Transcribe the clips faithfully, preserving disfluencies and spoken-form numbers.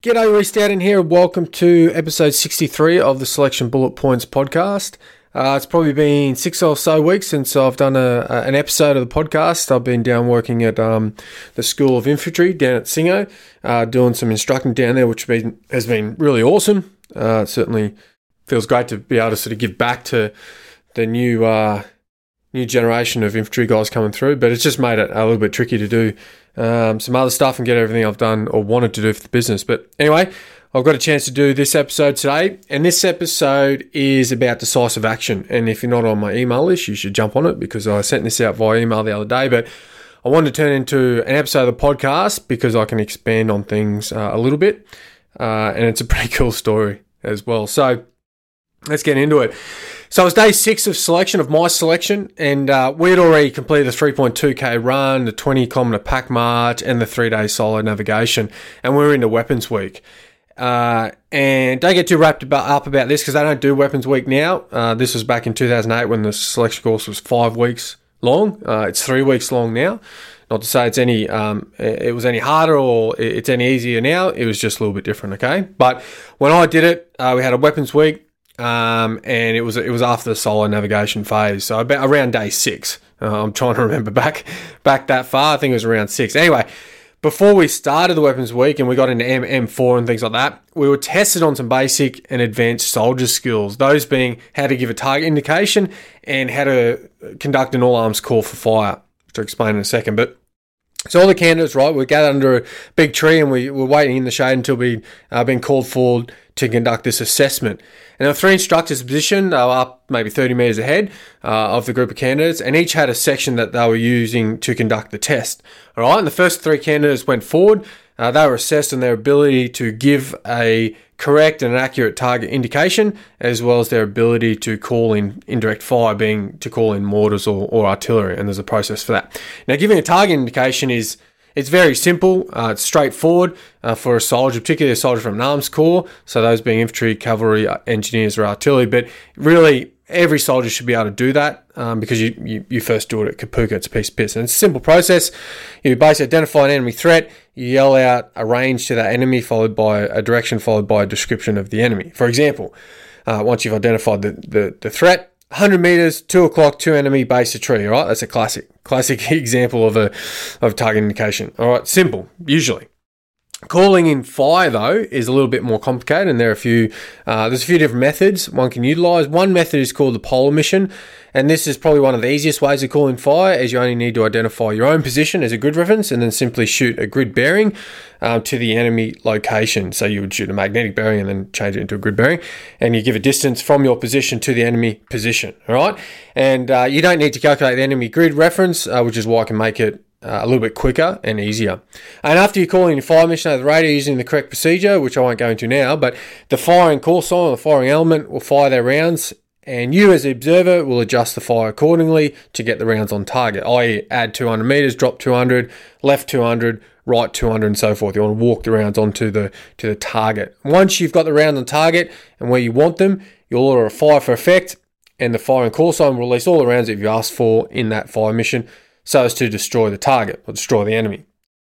G'day, Reece Stoughton here. Welcome to episode sixty-three of the Selection Bullet Points podcast. Uh, it's probably been six or so weeks since I've done a, a, an episode of the podcast. I've been down working at um, the School of Infantry down at Singo, uh, doing some instructing down there, which been, has been really awesome. Uh, it certainly feels great to be able to sort of give back to the new uh, new generation of infantry guys coming through, but it's just made it a little bit tricky to do um, some other stuff and get everything I've done or wanted to do for the business. But anyway, I've got a chance to do this episode today, and this episode is about decisive action. And if you're not on my email list, you should jump on it because I sent this out via email the other day, but I wanted to turn it into an episode of the podcast because I can expand on things uh, a little bit, uh, and it's a pretty cool story as well. So let's get into it. So it was day six of selection, of my selection, and uh, we had already completed the three point two K run, the twenty kilometre pack march, and the three-day solo navigation, and we were into Weapons Week. Uh, and don't get too wrapped about, up about this because they don't do Weapons Week now. Uh, this was back in two thousand eight when the selection course was five weeks long. Uh, it's three weeks long now. Not to say it's any um, it was any harder or it's any easier now. It was just a little bit different, okay? But when I did it, uh, we had a Weapons Week. Um, and it was it was after the solo navigation phase, so about around day six. Uh, I'm trying to remember back back that far. I think it was around six. Anyway, before we started the Weapons Week and we got into M four and things like that, we were tested on some basic and advanced soldier skills. Those being how to give a target indication and how to conduct an all-arms call for fire, which I'll explain in a second. But so all the candidates, right, we gathered under a big tree and we were waiting in the shade until we'd uh, been called forward to conduct this assessment. And there were three instructors positioned, they were up maybe thirty metres ahead uh, of the group of candidates, and each had a section that they were using to conduct the test. All right, and the first three candidates went forward. Uh, they were assessed on their ability to give a correct and accurate target indication, as well as their ability to call in indirect fire, being to call in mortars or, or artillery, and there's a process for that. Now, giving a target indication is It's very simple. Uh, it's straightforward uh, for a soldier, particularly a soldier from an arms corps, so those being infantry, cavalry, engineers, or artillery. But really, every soldier should be able to do that um, because you, you, you first do it at Kapooka. It's a piece of piss. And it's a simple process. You basically identify an enemy threat, you yell out a range to that enemy, followed by a direction, followed by a description of the enemy. For example, uh, once you've identified the, the, the threat, one hundred metres, two o'clock, two enemy, base a tree, all right? That's a classic, classic example of a of target indication. All right, simple, usually. Calling in fire, though, is a little bit more complicated, and there are a few, uh, there's a few different methods one can utilise. One method is called the polar mission, and this is probably one of the easiest ways of calling fire, as you only need to identify your own position as a grid reference, and then simply shoot a grid bearing um, to the enemy location. So you would shoot a magnetic bearing and then change it into a grid bearing, and you give a distance from your position to the enemy position, all right? And uh, you don't need to calculate the enemy grid reference, uh, which is why I can make it Uh, a little bit quicker and easier. And after you call in your fire mission over the radio using the correct procedure, which I won't go into now, but the firing call sign or the firing element will fire their rounds, and you as the observer will adjust the fire accordingly to get the rounds on target, that is add two hundred metres, drop two hundred, left two hundred, right two hundred, and so forth. You want to walk the rounds onto the to the target. Once you've got the round on target and where you want them, you'll order a fire for effect, and the firing call sign will release all the rounds that you've asked for in that fire mission, so as to destroy the target or destroy the enemy.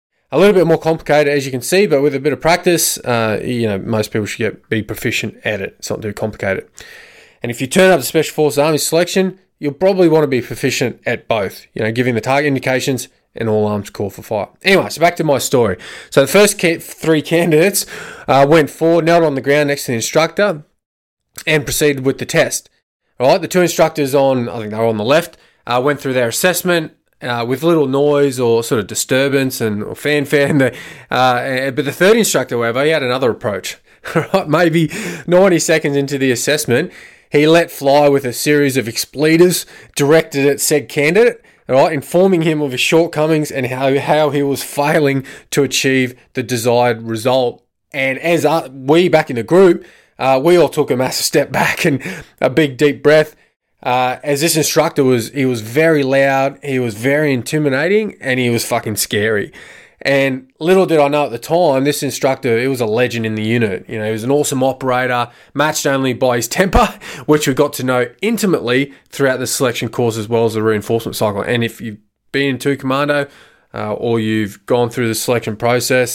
A little bit more complicated, as you can see, but with a bit of practice, uh, you know, most people should get be proficient at it. It's not too complicated. And if you turn up to Special Forces Army selection, you'll probably want to be proficient at both, you know, giving the target indications and all arms call for fire. Anyway, so back to my story. So the first ca- three candidates uh, went forward, knelt on the ground next to the instructor, and proceeded with the test. All right, the two instructors on, I think they were on the left, uh, went through their assessment, Uh, with little noise or sort of disturbance and or fanfare. And the, uh, but the third instructor, however, he had another approach. Right, maybe ninety seconds into the assessment, he let fly with a series of expletives directed at said candidate, right, informing him of his shortcomings and how, how he was failing to achieve the desired result. And as uh, we back in the group, uh, we all took a massive step back and a big deep breath. Uh, as this instructor was, he was very loud, he was very intimidating, and he was fucking scary. And little did I know at the time, this instructor, he was a legend in the unit. You know, he was an awesome operator, matched only by his temper, which we got to know intimately throughout the selection course as well as the reinforcement cycle. And if you've been in two commando uh, or you've gone through the selection process,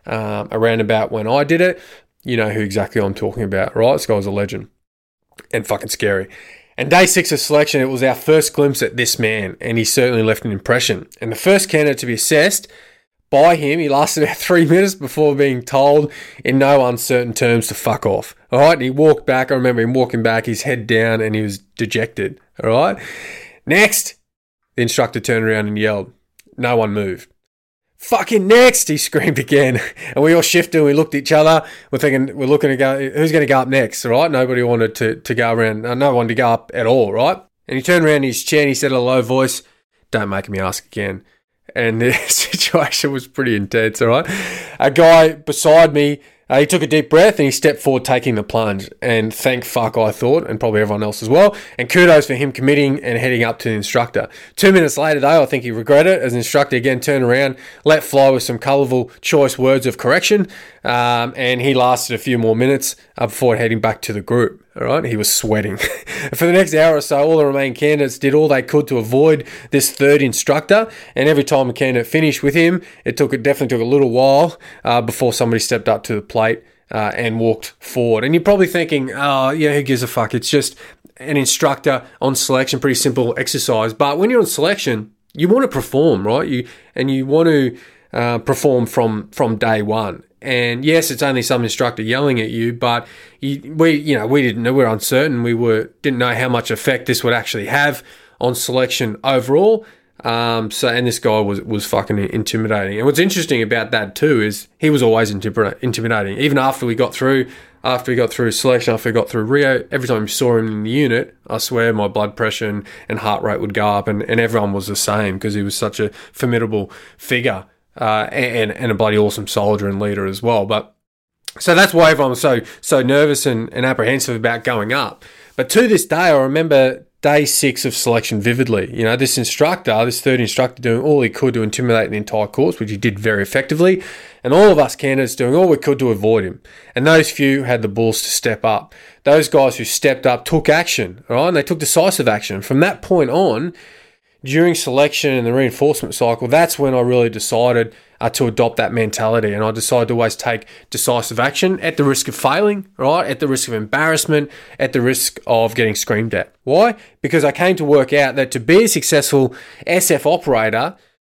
um, around about when I did it, you know who exactly I'm talking about, right? This guy was a legend and fucking scary. And day six of selection, it was our first glimpse at this man, and he certainly left an impression. And the first candidate to be assessed by him, he lasted about three minutes before being told in no uncertain terms to fuck off. All right, and he walked back. I remember him walking back, his head down, and he was dejected. All right. Next, the instructor turned around and yelled. No one moved. Fucking next, he screamed again. And we all shifted and we looked at each other. We're thinking, we're looking to go, who's going to go up next, right? Nobody wanted to, to go around, no one wanted to go up at all, right? And he turned around in his chair and he said in a low voice, don't make me ask again. And the situation was pretty intense, all right? A guy beside me, Uh, he took a deep breath and he stepped forward taking the plunge. And thank fuck, I thought, and probably everyone else as well. And kudos for him committing and heading up to the instructor. Two minutes later, though, I think he regretted it as the instructor again turned around, let fly with some colourful choice words of correction. Um, and he lasted a few more minutes uh, before heading back to the group. All right, he was sweating. For the next hour or so, all the remaining candidates did all they could to avoid this third instructor. And every time a candidate finished with him, it took it definitely took a little while uh, before somebody stepped up to the plate uh, and walked forward. And you're probably thinking, oh, yeah, who gives a fuck? It's just an instructor on selection, pretty simple exercise. But when you're on selection, you want to perform, right? You and you want to uh, perform from from day one. And yes, it's only some instructor yelling at you, but you, we, you know, we didn't know. We were uncertain. We were didn't know how much effect this would actually have on selection overall. Um, so, and this guy was was fucking intimidating. And what's interesting about that too is he was always intimidating. Even after we got through, after we got through selection, after we got through Rio, every time we saw him in the unit, I swear my blood pressure and, and heart rate would go up, and, and everyone was the same because he was such a formidable figure. Uh, and, and a bloody awesome soldier and leader as well. But so that's why everyone was so so nervous and, and apprehensive about going up. But to this day, I remember day six of selection vividly. You know, this instructor, this third instructor, doing all he could to intimidate the entire course, which he did very effectively, and all of us candidates doing all we could to avoid him. And those few had the balls to step up. Those guys who stepped up took action, all right? And they took decisive action. From that point on, during selection and the reinforcement cycle, that's when I really decided uh, to adopt that mentality. And I decided to always take decisive action at the risk of failing, right? At the risk of embarrassment, at the risk of getting screamed at. Why? Because I came to work out that to be a successful S F operator,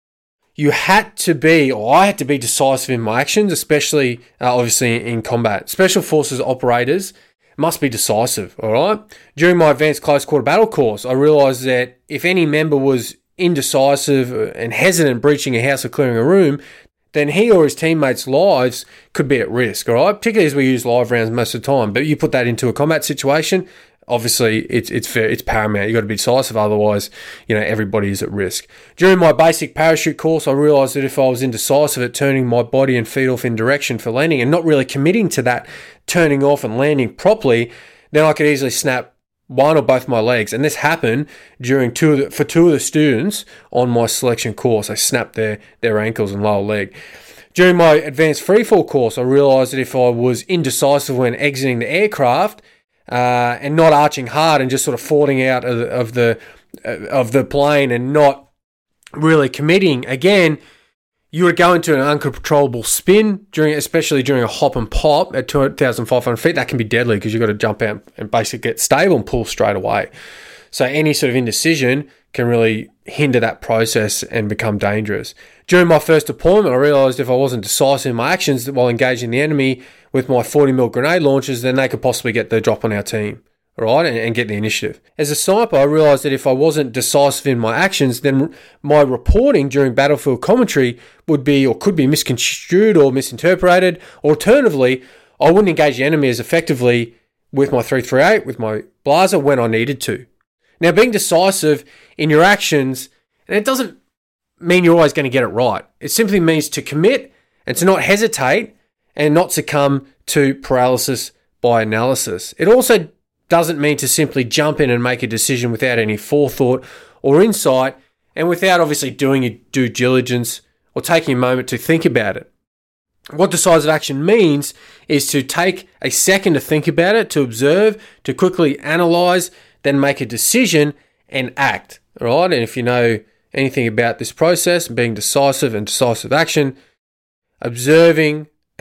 you had to be, or I had to be decisive in my actions, especially uh, obviously in combat. Special Forces operators must be decisive, all right? During my advanced close quarter battle course, I realised that if any member was indecisive and hesitant breaching a house or clearing a room, then he or his teammates' lives could be at risk, all right? Particularly as we use live rounds most of the time. But you put that into a combat situation, obviously it's it's fair, it's paramount. You've got to be decisive, otherwise, you know, everybody is at risk. During my basic parachute course, I realised that if I was indecisive at turning my body and feet off in direction for landing and not really committing to that turning off and landing properly, then I could easily snap one or both my legs. And this happened during two of the, for two of the students on my selection course. They snapped their, their ankles and lower leg. During my advanced freefall course, I realised that if I was indecisive when exiting the aircraft, Uh, and not arching hard and just sort of falling out of the, of the uh, of the plane and not really committing, again, you would go into an uncontrollable spin during, especially during a hop and pop at two thousand five hundred feet. That can be deadly because you've got to jump out and basically get stable and pull straight away. So any sort of indecision can really hinder that process and become dangerous. During my first deployment, I realised if I wasn't decisive in my actions while engaging the enemy with my forty mil grenade launchers, then they could possibly get the drop on our team, right, and, and get the initiative. As a sniper, I realised that if I wasn't decisive in my actions, then my reporting during battlefield commentary would be or could be misconstrued or misinterpreted. Alternatively, I wouldn't engage the enemy as effectively with my three thirty-eight, with my Blaser, when I needed to. Now, being decisive in your actions, and it doesn't mean you're always going to get it right. It simply means to commit and to not hesitate and not succumb to paralysis by analysis. It also doesn't mean to simply jump in and make a decision without any forethought or insight and without obviously doing your due diligence or taking a moment to think about it. What decisive action means is to take a second to think about it, to observe, to quickly analyse, then make a decision and act. All right? And if you know anything about this process, being decisive and decisive action, observing,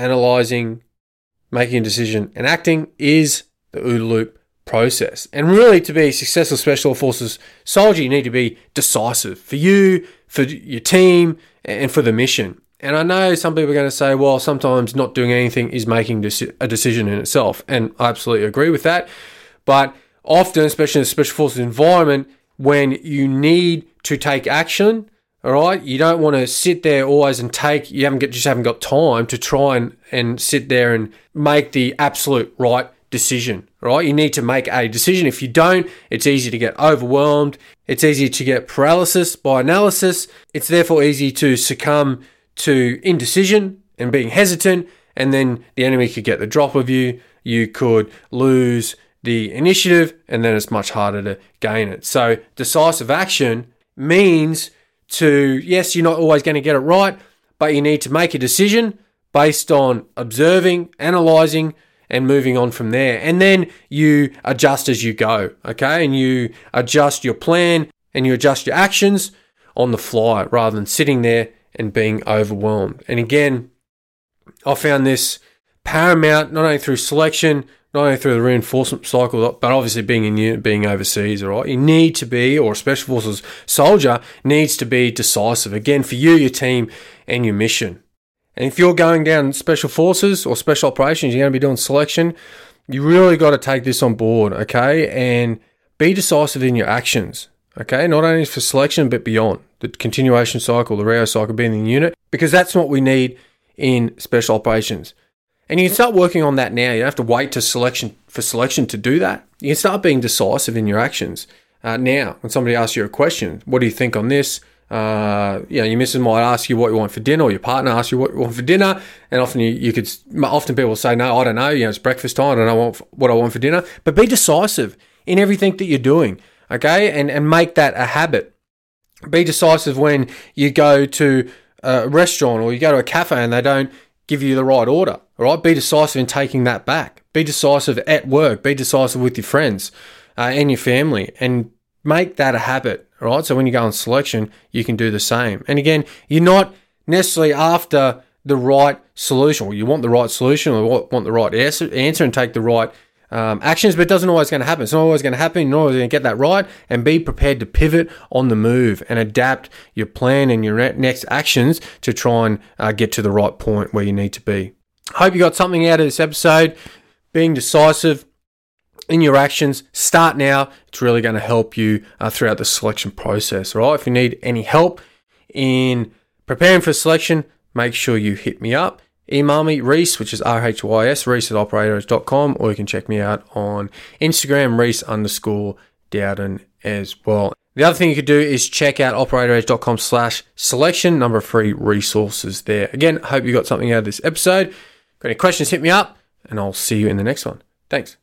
analysing, making a decision, and acting is the OODA loop process. And really, to be a successful Special Forces soldier, you need to be decisive for you, for your team, and for the mission. And I know some people are going to say, well, sometimes not doing anything is making a decision in itself. And I absolutely agree with that. But often, especially in the Special Forces environment, when you need to take action, all right, you don't want to sit there always and take, you haven't got, just haven't got time to try and, and sit there and make the absolute right decision, right? You need to make a decision. If you don't, it's easy to get overwhelmed. It's easy to get paralysis by analysis. It's therefore easy to succumb to indecision and being hesitant, and then the enemy could get the drop of you. You could lose the initiative, and then it's much harder to gain it. So decisive action means to, yes, you're not always going to get it right, but you need to make a decision based on observing, analysing, and moving on from there. And then you adjust as you go, okay? And you adjust your plan and you adjust your actions on the fly rather than sitting there and being overwhelmed. And again, I found this paramount not only through selection, not only through the reinforcement cycle, but obviously being in unit, being overseas, all right? You need to be, or a Special Forces soldier needs to be decisive, again, for you, your team, and your mission. And if you're going down Special Forces or Special Operations, you're going to be doing selection, you really got to take this on board, okay? And be decisive in your actions, okay? Not only for selection, but beyond. The continuation cycle, the REO cycle, being in the unit, because that's what we need in Special Operations. And you can start working on that now. You don't have to wait to selection for selection to do that. You can start being decisive in your actions uh, now. When somebody asks you a question, what do you think on this? Uh, you know, your missus might ask you what you want for dinner, or your partner asks you what you want for dinner, and often you, you could, often people will say, no, I don't know. You know, it's breakfast time. I don't know what, what I want for dinner. But be decisive in everything that you're doing, okay? And and make that a habit. Be decisive when you go to a restaurant or you go to a cafe and they don't give you the right order, all right? Be decisive in taking that back. Be decisive at work. Be decisive with your friends uh, and your family, and make that a habit, all right? So when you go on selection, you can do the same. And again, you're not necessarily after the right solution, or you want the right solution or want the right answer and take the right um, actions, but it doesn't always going to happen. It's not always going to happen. You're not always going to get that right, and be prepared to pivot on the move and adapt your plan and your next actions to try and uh, get to the right point where you need to be. Hope you got something out of this episode. Being decisive in your actions, start now. It's really going to help you uh, throughout the selection process, all right? If you need any help in preparing for selection, make sure you hit me up. Email me, Rhys, which is R H Y S, Rhys at operator dot com, or you can check me out on Instagram, Rhys underscore Dowden as well. The other thing you could do is check out operator edge dot com slash selection, number of free resources there. Again, hope you got something out of this episode. Got any questions, hit me up, and I'll see you in the next one. Thanks.